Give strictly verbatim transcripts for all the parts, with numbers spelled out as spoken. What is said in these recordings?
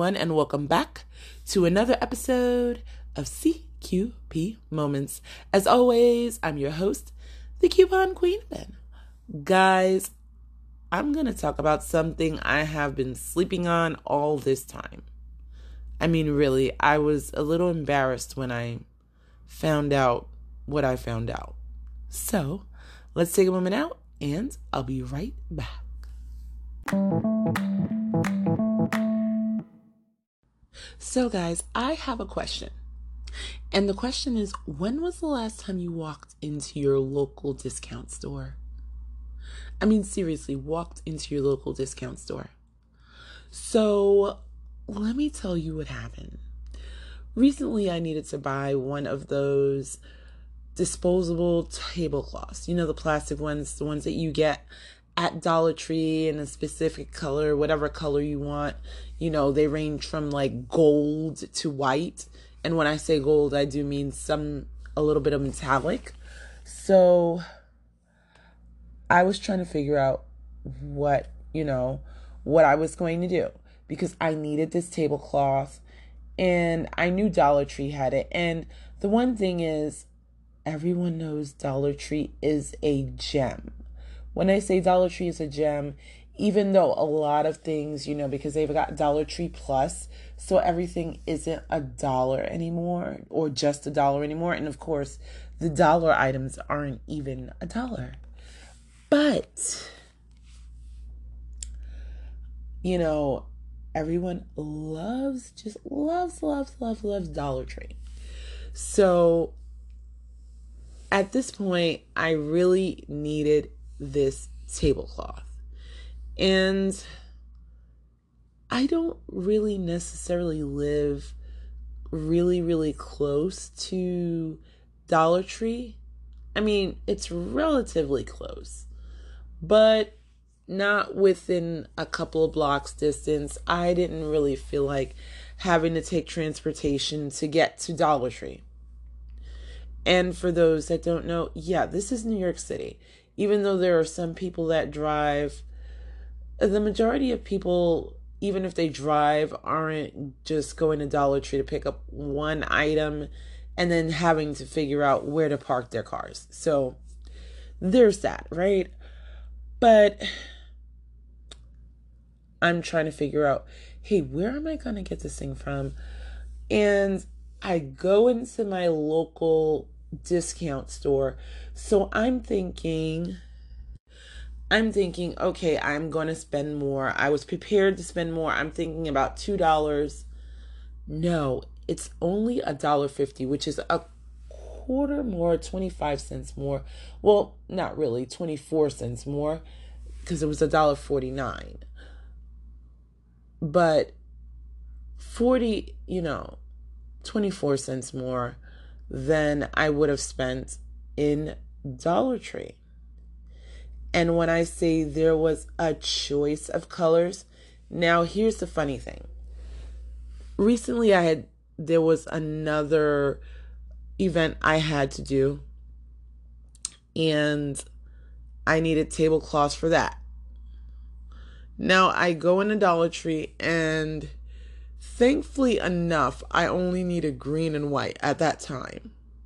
everyone, and welcome back to another episode of C Q P Moments. As always, I'm your host, the Coupon Queen Ben. Guys, I'm going to talk about something I have been sleeping on all this time. I mean, really, I was a little embarrassed when I found out what I found out. So, let's take a moment out, and I'll be right back. So guys, I have a question. And the question is, when was the last time you walked into your local discount store? I mean, seriously, walked into your local discount store. So, let me tell you what happened. Recently, I needed to buy one of those disposable tablecloths. You know, the plastic ones, the ones that you get at Dollar Tree in a specific color, whatever color you want. You know, they range from like gold to white. And when I say gold, I do mean some, a little bit of metallic. So I was trying to figure out what, you know, what I was going to do because I needed this tablecloth and I knew Dollar Tree had it. And the one thing is, everyone knows Dollar Tree is a gem. When I say Dollar Tree is a gem, even though a lot of things, you know, because they've got Dollar Tree Plus, so everything isn't a dollar anymore or just a dollar anymore. And of course, the dollar items aren't even a dollar. But, you know, everyone loves, just loves, loves, loves, loves Dollar Tree. So at this point, I really needed this tablecloth. And I don't really necessarily live really, really close to Dollar Tree. I mean, it's relatively close, but not within a couple of blocks distance. I didn't really feel like having to take transportation to get to Dollar Tree. And for those that don't know, yeah, this is New York City. Even though there are some people that drive, the majority of people, even if they drive, aren't just going to Dollar Tree to pick up one item and then having to figure out where to park their cars. So there's that, right? But I'm trying to figure out, hey, where am I going to get this thing from? And I go into my local discount store. So I'm thinking, I'm thinking, okay, I'm going to spend more. I was prepared to spend more. I'm thinking about two dollars. No, it's only a dollar fifty, which is a quarter more, twenty-five cents more. Well, not really, twenty-four cents more because it was a dollar forty-nine. But forty, you know, twenty-four cents more than I would have spent in Dollar Tree. And when I say there was a choice of colors, now here's the funny thing. Recently I had, there was another event I had to do and I needed tablecloths for that. Now I go into Dollar Tree and thankfully enough, I only needed green and white at that time.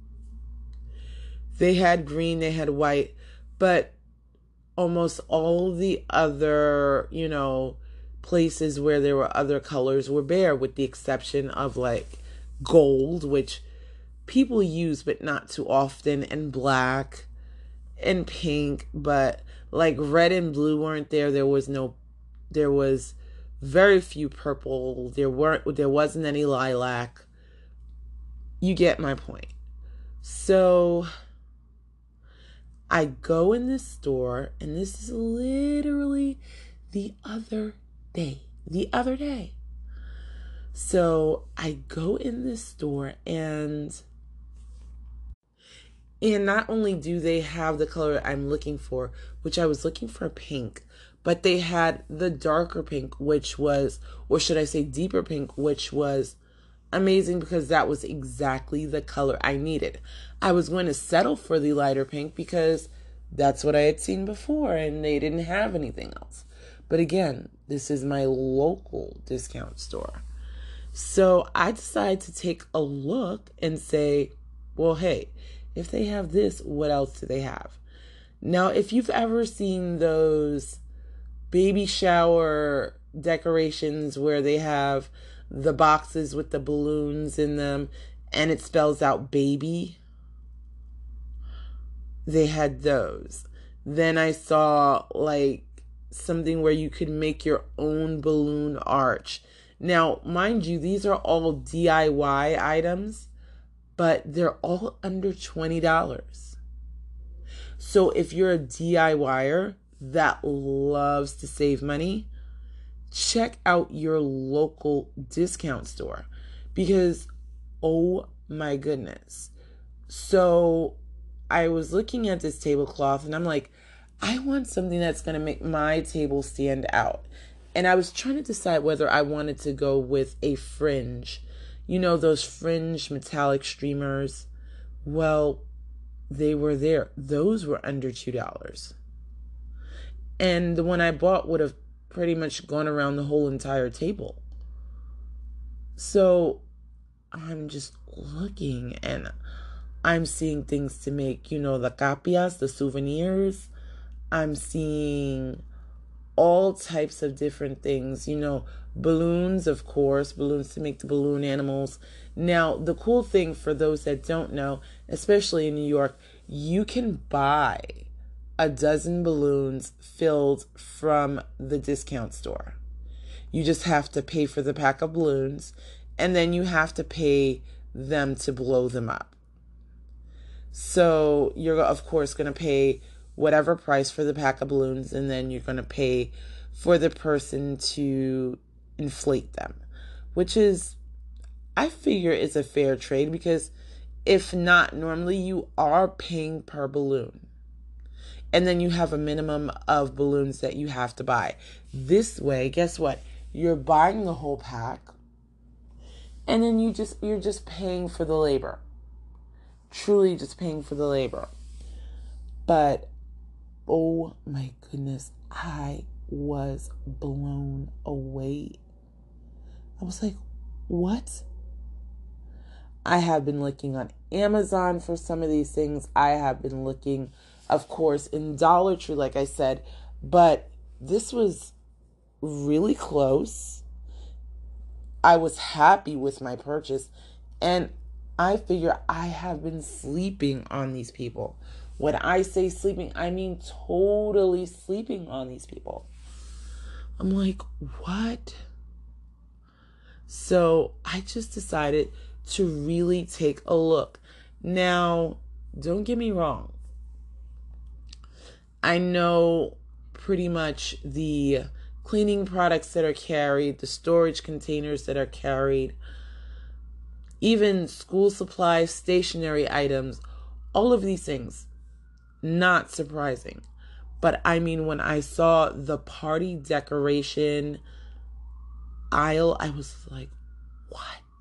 They had green, they had white, but almost all the other, you know, places where there were other colors were bare, with the exception of like gold, which people use but not too often, and black and pink, but like red and blue weren't there. There was no, there was very few purple. There weren't, there wasn't any lilac. You get my point. So I go in this store, and this is literally the other day, the other day. So I go in this store, and, and not only do they have the color I'm looking for, which I was looking for pink, but they had the darker pink, which was, or should I say deeper pink, which was amazing because that was exactly the color I needed. I was going to settle for the lighter pink because that's what I had seen before and they didn't have anything else. But again, this is my local discount store. So I decided to take a look and say, well, hey, if they have this, what else do they have? Now, if you've ever seen those baby shower decorations where they have the boxes with the balloons in them and it spells out baby, they had those. Then I saw like something where you could make your own balloon arch. Now, mind you, these are all D I Y items, but they're all under twenty dollars. So if you're a DIYer that loves to save money, check out your local discount store because, oh my goodness. So I was looking at this tablecloth and I'm like, I want something that's going to make my table stand out. And I was trying to decide whether I wanted to go with a fringe. You know, those fringe metallic streamers. Well, they were there. Those were under two dollars. And the one I bought would have pretty much gone around the whole entire table. So I'm just looking and I'm seeing things to make, you know, the capias, the souvenirs. I'm seeing all types of different things, you know, balloons, of course, balloons to make the balloon animals. Now, the cool thing for those that don't know, especially in New York, you can buy a dozen balloons filled from the discount store. You just have to pay for the pack of balloons, and then you have to pay them to blow them up. So you're, of course, going to pay whatever price for the pack of balloons, and then you're going to pay for the person to inflate them, which is, I figure, is a fair trade because if not, normally you are paying per balloon. And then you have a minimum of balloons that you have to buy. This way, guess what? You're buying the whole pack, and then you just you're just paying for the labor. Truly just paying for the labor. But oh my goodness, I was blown away. I was like, what? I have been looking on Amazon for some of these things. I have been looking, of course, in Dollar Tree, like I said. But this was really close. I was happy with my purchase. And I figure I have been sleeping on these people. When I say sleeping, I mean totally sleeping on these people. I'm like, what? So I just decided to really take a look. Now, don't get me wrong. I know pretty much the cleaning products that are carried, the storage containers that are carried, even school supplies, stationery items, all of these things. Not surprising. But I mean, when I saw the party decoration aisle, I was like, what?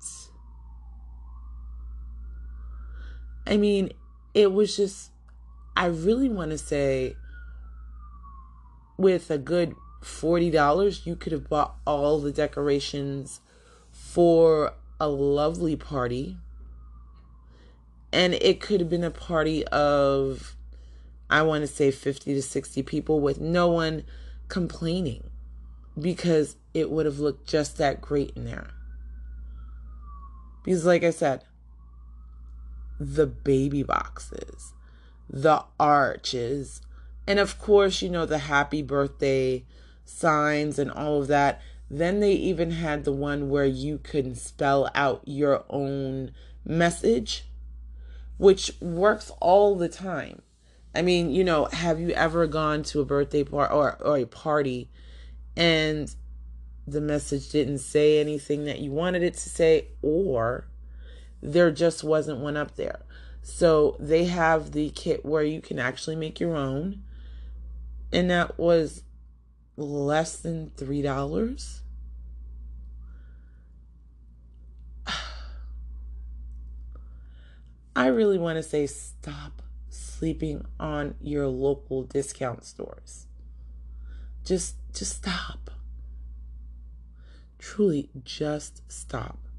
I mean, it was just, I really want to say, with a good forty dollars, you could have bought all the decorations for a lovely party. And it could have been a party of, I want to say fifty to sixty people with no one complaining because it would have looked just that great in there. Because like I said, the baby boxes, the arches, and of course, you know, the happy birthday signs and all of that. Then they even had the one where you could spell out your own message, which works all the time. I mean, you know, have you ever gone to a birthday party or, or a party and the message didn't say anything that you wanted it to say, or there just wasn't one up there? So they have the kit where you can actually make your own, and that was less than three dollars. I really want to say stop sleeping on your local discount stores. Just, just stop. Truly, just stop.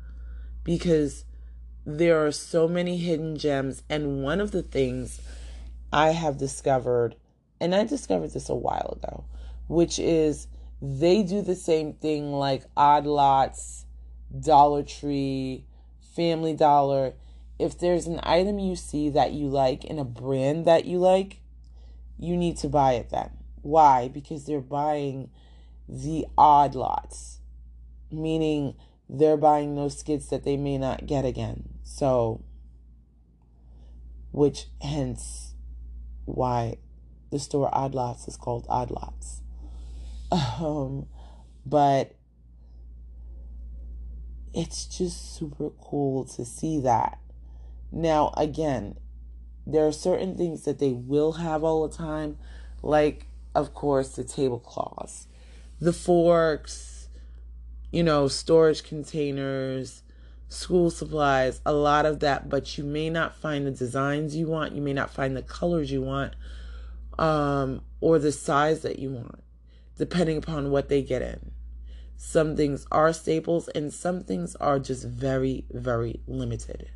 because there are so many hidden gems. And one of the things I have discovered, and I discovered this a while ago, which is they do the same thing like Odd Lots, Dollar Tree, Family Dollar. If there's an item you see that you like in a brand that you like, you need to buy it then. Why? Because they're buying the odd lots, meaning they're buying those skits that they may not get again. So, which hence why the store Odd Lots is called Odd Lots. Um, but it's just super cool to see that. Now, again, there are certain things that they will have all the time, like, of course, the tablecloths, the forks, you know, storage containers, school supplies, a lot of that, but you may not find the designs you want, you may not find the colors you want, um, or the size that you want, depending upon what they get in. Some things are staples, and some things are just very, very limited.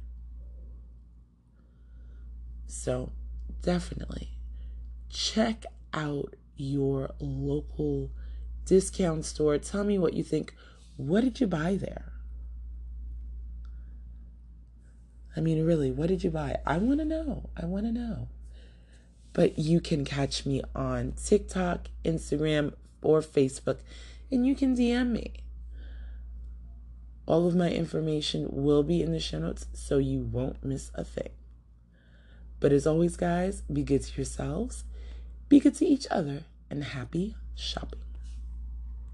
So, definitely check out your local discount store. Tell me what you think. What did you buy there? I mean, really, what did you buy? I want to know. I want to know. But you can catch me on TikTok, Instagram, or Facebook, and you can D M me. All of my information will be in the show notes, so you won't miss a thing. But as always, guys, be good to yourselves, be good to each other, and happy shopping.